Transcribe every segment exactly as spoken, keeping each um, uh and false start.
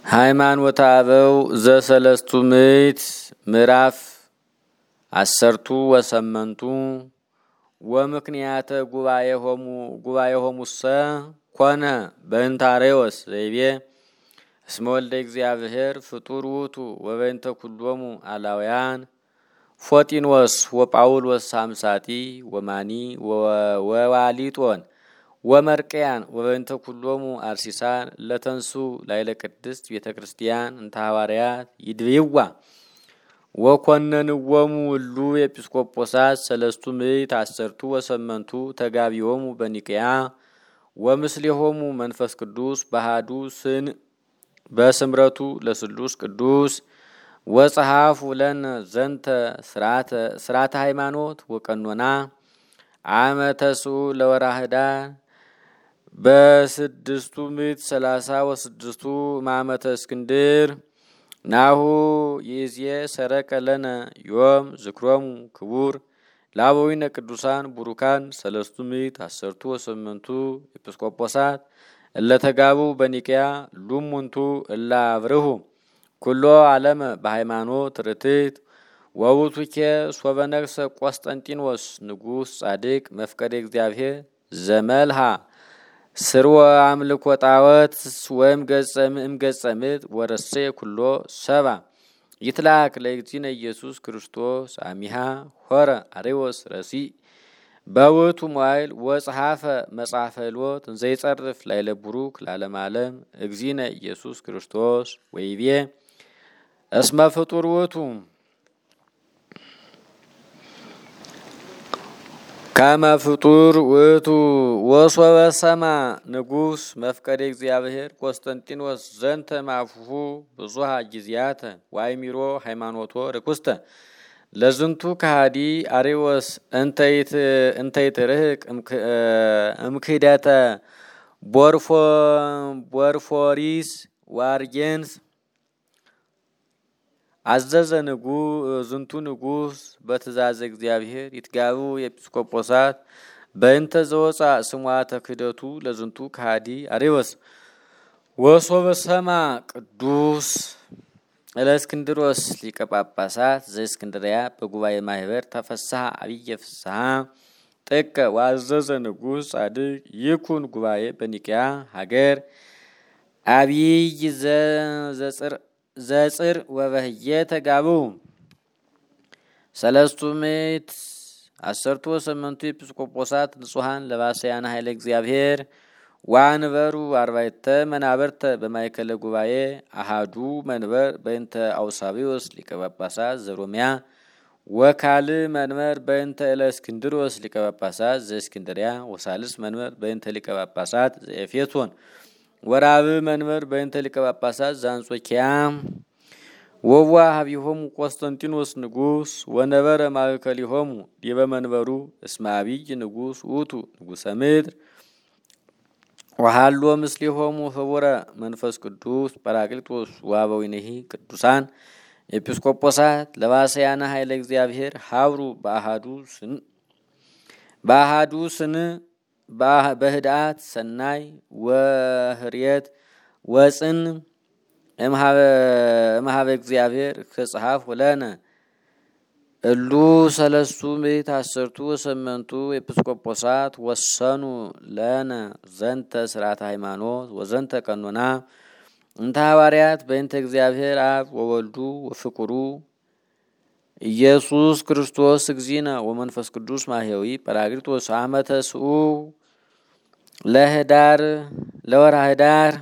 ሃይማኖተ አበው ዘሰለስቱ ምዕት ምዕራፍ አሰርቱ ወሰመንቱ ወምክንያተ ጉባኤሆሙ ጉባኤሆሙሰ ኮነ በእንታሬዎስ ዘይቤ እስመ ወልደ እግዚአብሔር ፍጡር ውእቱ ወበእንተ ኩሎሙ አላውያን ፎጢኖስ ወጳውሎስ ሳምሳጢ ወማኒ ወዋሊጦን ወመርቅያን ወበእንተ ኩሎሙ አርሲሳን ለተንሱ ላይለ ቅድስት ቤተክርስቲያን እንተ ሐዋርያት ይድብይዋ ወኮነንዎሙ ሁሉ ኤጲስቆጶሳት ሰለስቱ ምዕት አሰርቱ ወሰመንቱ ተጋቢዎሙ በኒቅያ ወምስሌሆሙ መንፈስ ቅዱስ ባህዱ ስን በስምረቱ ለስሉስ ቅዱስ ወጸሐፉ ለነ ዘንተ ስርዓተ ስርዓተ ሃይማኖት ወቀኖና አመተሱ ለወራህዳ በስድስቱ ምዕት ሰላሳ ወስድስቱ ማመተ እስክንድር ናሁ ይዜ ሰረቀ ለነ ዮም ዝክሮሙ ክቡር ላቦዊነ ቅዱሳን ቡሩካን ሰለስቱ ምዕት አሰርቱ ወሰመንቱ ኤጲስቆጶሳት እለተጋቡ በኒቅያ ሉሙንቱ እላ አብርሁ ኩሎ ዓለም በሃይማኖት ርትዕት ወውቱኬ ሶበነግሰ ቆስጠንጢኖስ ንጉሥ ጻድቅ መፍቀደ እግዚአብሔር ዘመልሃ ስርወ አምልኮ ጣዖት ወይም ገጸም እምገጸምት ወረሴ ኩሎ ሰባ ይትላክ ለእግዚእነ ኢየሱስ ክርስቶስ አሚሃ ሆረ አሬዎስ ረሲ በውቱ ሞይል ወጸሐፈ መጽሐፈ ሎት ዘይጸርፍ ላይለ ቡሩክ ለዓለም ዓለም እግዚእነ ኢየሱስ ክርስቶስ ወይቤ እስመ ፍጡር ውእቱ ካመ ፍጡር ውእቱ ወሶበ ሰማ ንጉሥ መፍቀደ እግዚአብሔር ቆስጠንጢኖስ ዘንተ ማፉሁ ብዙሃ ጊዜያተ ዋይሚሮ ሃይማኖቶ ርኩስተ ለዝንቱ ከሃዲ አሬዎስ እንተይት እንተይት ርህቅ እምክህደተ ቦርፎ ቦርፎሪስ ዋርጌንስ አዘዘ ንጉ ዝንቱ ንጉሥ በትእዛዝ እግዚአብሔር ይትጋቡ ኤጲስቆጶሳት በእንተ ዘወፃ ስሟተ ክህደቱ ለዝንቱ ከሃዲ አሬዎስ ወሶበ ሰማ ቅዱስ እለእስክንድሮስ ሊቀ ጳጳሳት ዘእስክንድርያ በጉባኤ ማህበር ተፈሳሐ አብየ ፍስሐ ጥቀ ዋዘዘ ንጉሥ ጻድቅ ይኩን ጉባኤ በኒቅያ ሀገር አብይ ዘጽር ዘጽር ወበህየ ተጋቡ ሰለስቱ ምዕት አሰርቱ ወሰመንቱ ኤጲስቆጶሳት ንጹሐን ለባሰያነ ኃይለ እግዚአብሔር ዋንበሩ አርባዕተ መናብርተ በማእከለ ጉባኤ አሃዱ መንበር በእንተ አውሳቢዎስ ሊቀ ጳጳሳት ዘሮሚያ ወካል መንበር በእንተ እለእስክንድሮስ ሊቀ ጳጳሳት ዘእስክንድርያ ወሳልስ መንበር በእንተ ሊቀ ጳጳሳት ዘኤፌሶን ወራብ መንበር በእንተ ሊቀ ጳጳሳት ዘአንጾኪያ ወዋ ሀቢሆሙ ቆስጠንጢኖስ ንጉሥ ወነበረ ማእከሊሆሙ ዲበ መንበሩ እስመ አብይ ንጉሥ ውእቱ ንጉሠ ምድር ወሃሎ ምስሌሆሙ ህቡረ መንፈስ ቅዱስ ጰራቅሊጦስ ወአበዊነሂ ቅዱሳን ኤጲስቆጶሳት ለባሰያነ ኃይለ እግዚአብሔር ሀብሩ በአሃዱ ስን በአሃዱ ስን በህድአት ሰናይ ወህርየት ወጽን እምሃበ እግዚአብሔር ከጸሐፍ ወለነ እሉ ሰለስቱ ምዕት አሰርቱ ወሰመንቱ ኤጲስቆጶሳት ወሰኑ ለነ ዘንተ ስርዓተ ሃይማኖት ወዘንተ ቀኖና እንተ ሐዋርያት በእንተ እግዚአብሔር አብ ወወልዱ ወፍቁሩ ኢየሱስ ክርስቶስ እግዚእነ ወመንፈስ ቅዱስ ማህያዊ ጰራቅሊጦስ አመተ ስኡ ለህዳር ለወርሃ ህዳር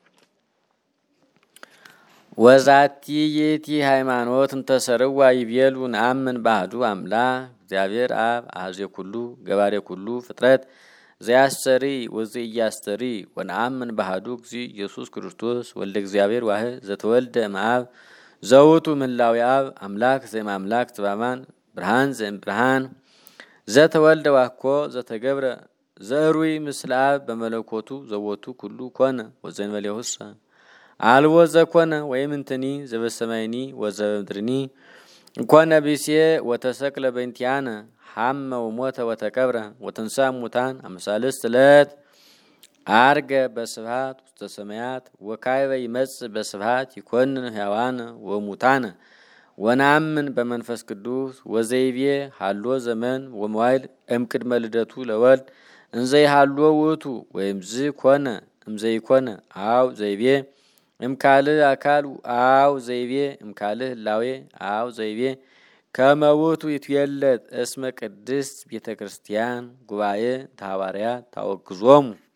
ወዛቲ የቲ ሃይማኖት እንተሰርዋ ይቤሉ ነአምን ባህዱ አምላክ እግዚአብሔር አብ አሐዜ ኩሉ ገባሬ ኩሉ ፍጥረት ዘያስተሪ ወዘያስተሪ ወነአምን ባህዱ እግዚእ ኢየሱስ ክርስቶስ ወልደ እግዚአብሔር ዋህድ ዘተወልደ እምአብ ዘውቱ ምላዊ አብ አምላክ ዘእምአምላክ ትባማን ብርሃን ዘእምብርሃን ዘተወልደ ዋኮ ዘተገብረ ዘሩይ ምስለ አብ በመለኮቱ ዘወቱ ኩሉ ኮነ ወዘእንበሌሁሰ አልቦ ዘኮነ ወይምንትኒ ዘበሰማይኒ ወዘበምድርኒ ኮነ ቢሴ ወተሰቅለ በእንቲአነ ሐመ ወሞተ ወተቀብረ ወተንሥአ እሙታን አመ ሣልስት ዕለት አርገ በስብሃት ውስተ ሰማያት ወካይበ ይመጽእ በስብሃት ይኮንን ሕያዋን ወሙታን ወናምን በመንፈስ ቅዱስ ወዘይቤ ሃሎ ዘመን ወመዋይል እምቅድመ ልደቱ ለወልድ እንዘይ ሃሎ ውእቱ ወይምዝ ኮነ እምዘይ ኮነ አው ዘይቤ እምካል አካል አው ዘይቤ እምካል ህላዌ አው ዘይቤ ከመውቱ ይትየለጥ እስመ ቅድስት ቤተክርስቲያን ጉባኤ ተሐዋርያት ታወግዞሙ